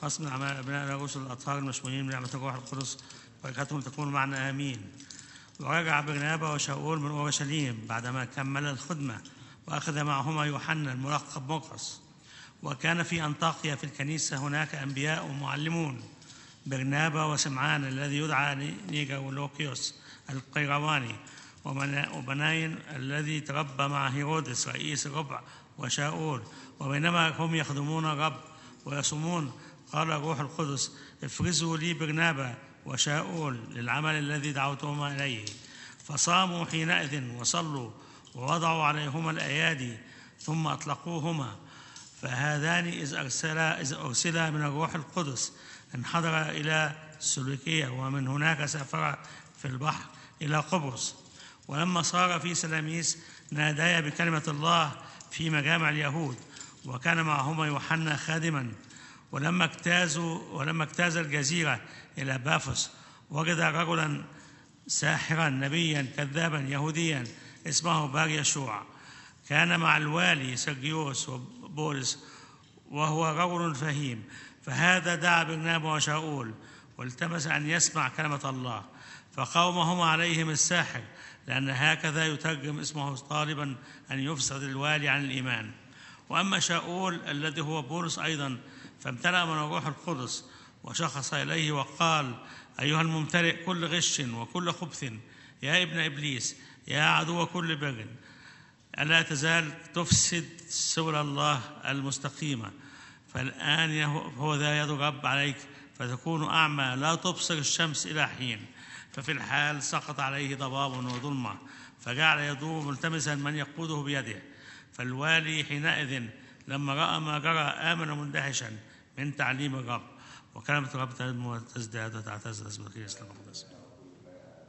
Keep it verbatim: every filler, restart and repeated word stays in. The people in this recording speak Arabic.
قسم أعمال أبناء الرسل الأطهار المشمولين بنعمة الروح القدس بركاتهم تكون معنا آمين. ورجع برنابا وشاول من أورشليم بعدما كمل الخدمة وأخذ معهما يوحنا الملقب مرقس. وكان في أنطاكيا في الكنيسة هناك أنبياء ومعلمون، برنابا وسمعان الذي يدعى نيجولوكيوس القيرواني، وبناين الذي تربى مع هيرودس رئيس الربع، وشاول. وبينما هم يخدمون الرب ويصومون قال الروح القدس: افرزوا لي برنابا وشاول للعمل الذي دعوتهما إليه. فصاموا حينئذ وصلوا ووضعوا عليهما الأيادي ثم أطلقوهما. فهذان إذ أرسلا إذ أرسلا من الروح القدس انحدر إلى سلوكية، ومن هناك سافر في البحر إلى قبرص. ولما صار في سلاميس ناديا بكلمة الله في مجامع اليهود، وكان معهما يوحنا خادما. ولما اجتازوا ولما اجتاز الجزيرة إلى بافوس وجد رجلا ساحرا نبيا كذابا يهوديا اسمه بار يشوع، كان مع الوالي سرجيوس وبولس، وهو رجل فهيم. فهذا دعا برنابا وشاول والتمس أن يسمع كلمة الله، فقاومهما عليهم الساحر، لأن هكذا يترجم اسمه طالبا أن يفسد الوالي عن الإيمان. وأما شاول الذي هو بولس أيضا فامتلأ من الروح القدس وشخص إليه وقال: أيها الممتلئ كل غش وكل خبث، يا ابن إبليس، يا عدو كل بر، ألا تزال تفسد سبل الله المستقيمة؟ فالآن هو ذا يد الرب عليك فتكون أعمى لا تبصر الشمس إلى حين. ففي الحال سقط عليه ضباب وظلمة، فجعل يدور ملتمسا من يقوده بيده. فالوالي حينئذ لما رأى ما جرى آمن مندهشا من تعليم الرب، وكلمة الرب تنمو وتزداد وتعتز بقية الإسلام المقدس.